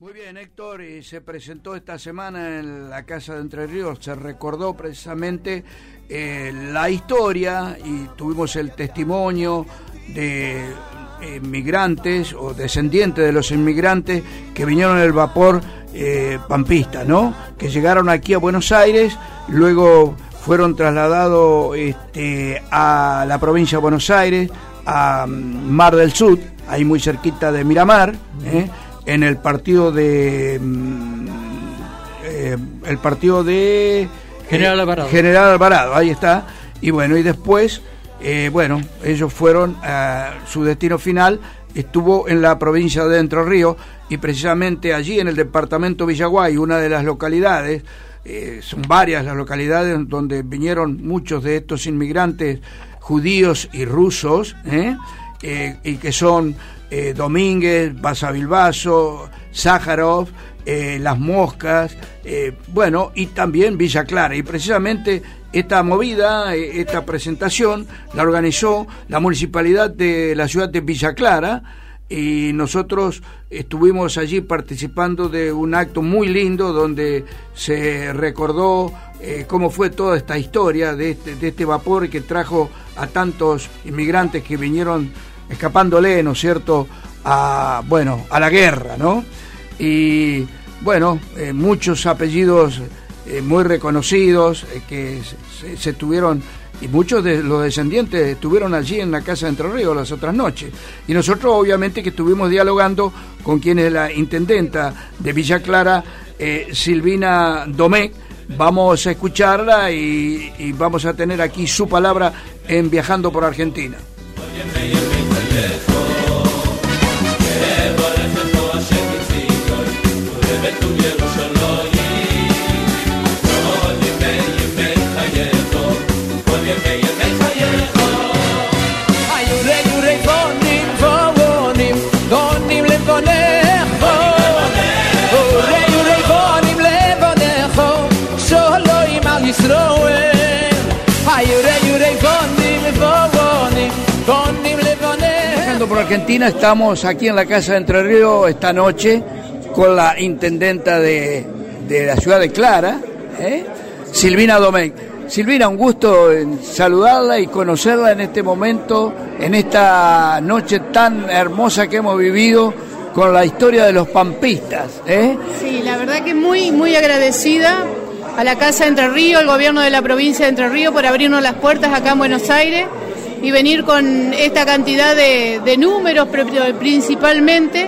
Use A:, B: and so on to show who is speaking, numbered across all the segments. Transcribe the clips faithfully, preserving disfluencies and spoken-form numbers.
A: Muy bien, Héctor, y se presentó esta semana en la Casa de Entre Ríos, se recordó precisamente eh, la historia y tuvimos el testimonio de inmigrantes o descendientes de los inmigrantes que vinieron en el vapor eh, pampista, ¿no? Que llegaron aquí a Buenos Aires, luego fueron trasladados este, a la provincia de Buenos Aires, a Mar del Sur, ahí muy cerquita de Miramar, ¿eh? en el partido de eh, el partido de
B: General Alvarado.
A: General Alvarado, ahí está. Y bueno, y después eh, bueno, ellos fueron a su destino final, estuvo en la provincia de Entre Ríos, y precisamente allí en el departamento Villaguay, una de las localidades, eh, son varias las localidades donde vinieron muchos de estos inmigrantes judíos y rusos, ¿eh? Eh, y que son eh, Domínguez, Basavilbaso, Sájarov, eh, Las Moscas, eh, bueno, y también Villa Clara. Y precisamente esta movida, eh, esta presentación, la organizó la municipalidad de la ciudad de Villa Clara, y nosotros estuvimos allí participando de un acto muy lindo donde se recordó eh, cómo fue toda esta historia de este, de este vapor que trajo a tantos inmigrantes que vinieron escapándole, ¿no es cierto?, a, bueno, a la guerra, ¿no? Y, bueno, eh, muchos apellidos eh, muy reconocidos eh, que se, se tuvieron, y muchos de los descendientes estuvieron allí en la Casa de Entre Ríos las otras noches. Y nosotros, obviamente, que estuvimos dialogando con quien es la intendenta de Villa Clara, eh, Silvina Domecq. Vamos a escucharla y, y vamos a tener aquí su palabra en Viajando por Argentina. Por Argentina, estamos aquí en la Casa de Entre Ríos esta noche con la intendenta de, de la ciudad de Clara, ¿eh? Silvina Domecq. Silvina, un gusto en saludarla y conocerla en este momento, en esta noche tan hermosa que hemos vivido con la historia de los pampistas, ¿eh?
C: Sí, la verdad que muy, muy agradecida a la Casa de Entre Ríos, al gobierno de la provincia de Entre Ríos por abrirnos las puertas acá en Buenos Aires y venir con esta cantidad de, de números principalmente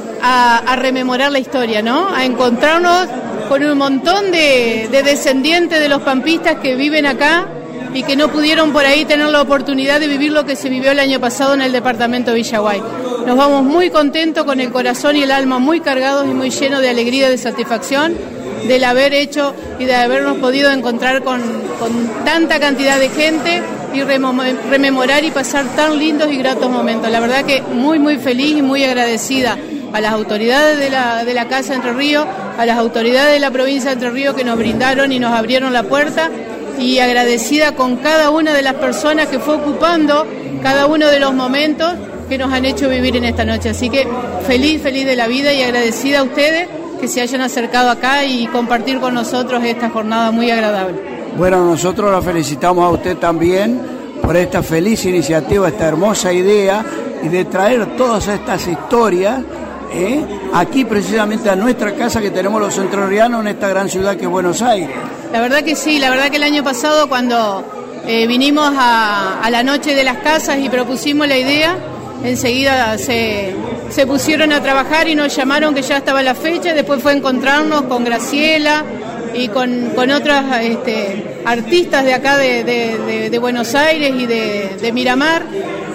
C: a, a rememorar la historia, ¿no? A encontrarnos con un montón de, de descendientes de los pampistas que viven acá y que no pudieron por ahí tener la oportunidad de vivir lo que se vivió el año pasado en el departamento de Villaguay. Nos vamos muy contentos, con el corazón y el alma muy cargados y muy llenos de alegría y de satisfacción del haber hecho y de habernos podido encontrar con, con tanta cantidad de gente y rememorar y pasar tan lindos y gratos momentos. La verdad que muy muy feliz y muy agradecida a las autoridades de la, de la Casa de Entre Ríos, a las autoridades de la provincia de Entre Ríos que nos brindaron y nos abrieron la puerta, y agradecida con cada una de las personas que fue ocupando cada uno de los momentos que nos han hecho vivir en esta noche. Así que feliz, feliz de la vida y agradecida a ustedes que se hayan acercado acá y compartir con nosotros esta jornada muy agradable.
A: Bueno, nosotros la felicitamos a usted también por esta feliz iniciativa, esta hermosa idea y de traer todas estas historias ¿eh? aquí precisamente a nuestra casa que tenemos los entrerrianos en esta gran ciudad que es Buenos Aires.
C: La verdad que sí, la verdad que el año pasado cuando eh, vinimos a, a la noche de las casas y propusimos la idea, enseguida se, se pusieron a trabajar y nos llamaron que ya estaba la fecha. Después fue encontrarnos con Graciela y con, con otras este, artistas de acá de, de, de, de Buenos Aires y de, de Miramar,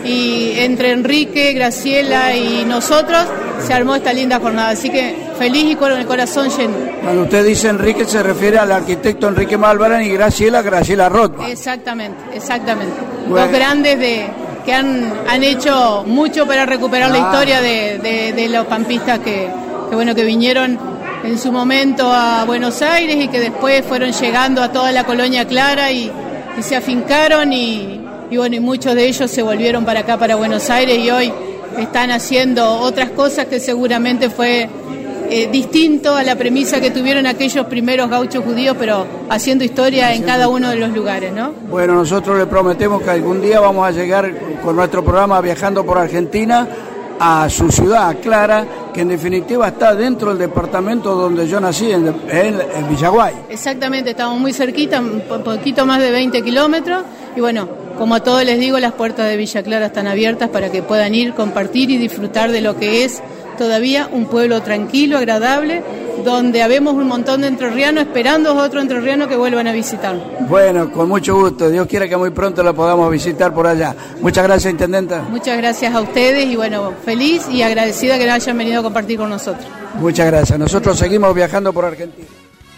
C: y entre Enrique, Graciela y nosotros se armó esta linda jornada, así que feliz y con el corazón lleno.
A: Cuando usted dice Enrique se refiere al arquitecto Enrique Malvarán y Graciela, Graciela Rothman.
C: Exactamente, exactamente.
A: Bueno.
C: Dos grandes de que han, han hecho mucho para recuperar ah. la historia de, de, de los pampistas que, que bueno que vinieron en su momento a Buenos Aires y que después fueron llegando a toda la colonia Clara y, y se afincaron y, y bueno, y muchos de ellos se volvieron para acá, para Buenos Aires, y hoy están haciendo otras cosas que seguramente fue eh, distinto a la premisa que tuvieron aquellos primeros gauchos judíos, pero haciendo historia en cada uno de los lugares, ¿no?
A: Bueno, nosotros le prometemos que algún día vamos a llegar con nuestro programa Viajando por Argentina a su ciudad, Clara, que en definitiva está dentro del departamento donde yo nací, en, en, en Villaguay.
C: Exactamente, estamos muy cerquita, un poquito más de veinte kilómetros, y bueno, como a todos les digo, las puertas de Villa Clara están abiertas para que puedan ir, compartir y disfrutar de lo que es todavía un pueblo tranquilo, agradable, donde habemos un montón de entrerrianos esperando a otros entrerrianos que vuelvan a visitar.
A: Bueno, con mucho gusto. Dios quiera que muy pronto la podamos visitar por allá. Muchas gracias, Intendenta.
C: Muchas gracias a ustedes y bueno, feliz y agradecida que hayan venido a compartir con nosotros.
A: Muchas gracias. Nosotros seguimos viajando por Argentina.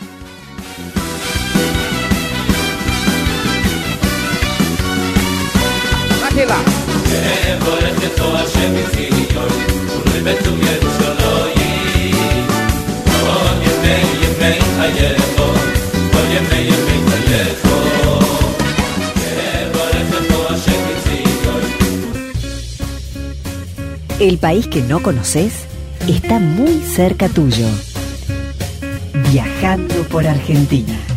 A: Ángela.
B: El país que no conoces está muy cerca tuyo. Viajando por Argentina.